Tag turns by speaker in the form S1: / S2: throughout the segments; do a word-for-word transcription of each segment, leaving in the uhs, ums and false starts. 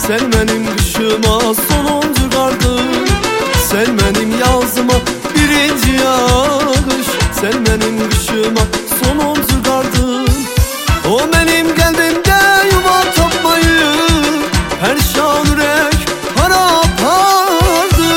S1: Sen benim kışıma sonuncu kardın, sen benim yazıma birinci yağış. Sen benim kışıma sonuncu kardın. O benim kalbimde yuva tapmayı perşan yürek harap hardı.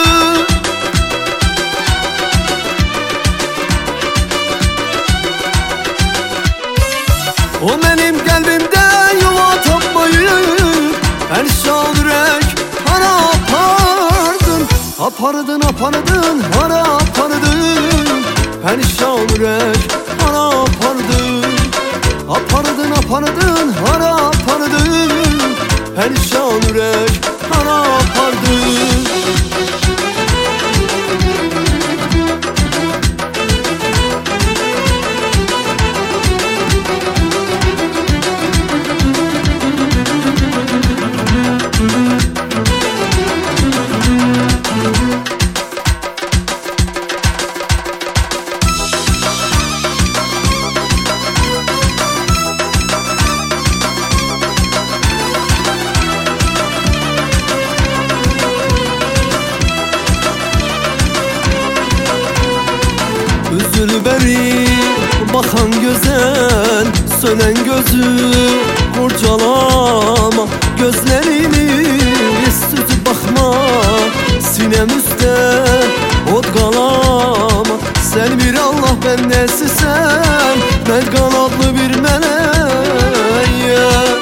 S1: O benim kalbimde yuva tapmayı perşan yürek harap hardın. Apardın apardın harap hardın, perşan yürek harap hardın. Apardın apardın harap hardın, perşan yürek harap hardın. Üzülü beri bakan güzel, sönen gözü kurcalama. Gözlerini süzüp bakma, sinem üstte ot kalama. Sen bir Allah ben nesisem, ben kanatlı bir meleğim.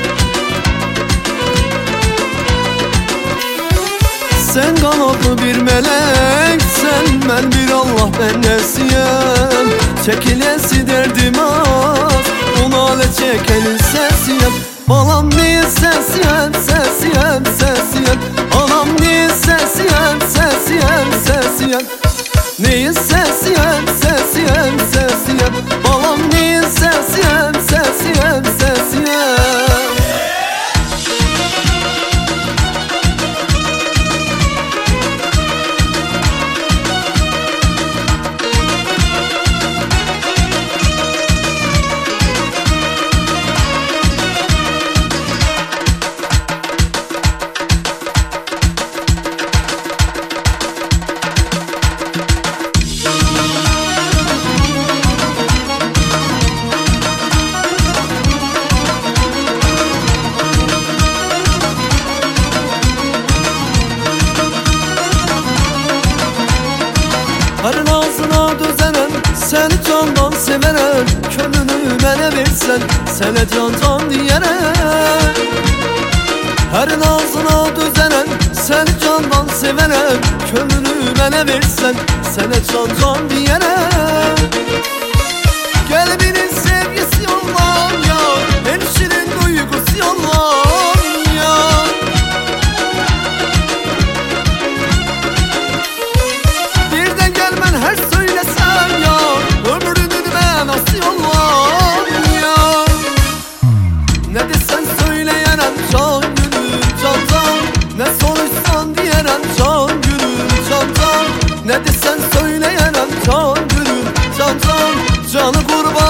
S1: Sen kanatlı bir meleksen, ben bir Allah ben nesiyem. Çekilesi derdim az, ona le çekenin sesiyem. Balam niye sesiyem, sesiyem, sesiyem. Anam niye sesiyem, sesiyem, sesiyem. Niye sesiyem, sesiyem, sesiyem. Balam niye sesiyem, sesiyem, sesiyem. Her ağzına dözenen, seni candan severen. Könlünü mənə versen, sene can can diyerek. Her ağzına dözenen, seni candan severen. Könlünü mənə versen, sene can can diyerek. Kalbinin sevgisi yollan ya, en şirin duygusu yollan ya. Her söylesem ya, ömrünün menası yollar ya. Ne desen söyleyenem can gülüm can can, ne soruşsan diyerem can gülüm can can. Ne desen söyleyenem can gülüm can can, canı kurban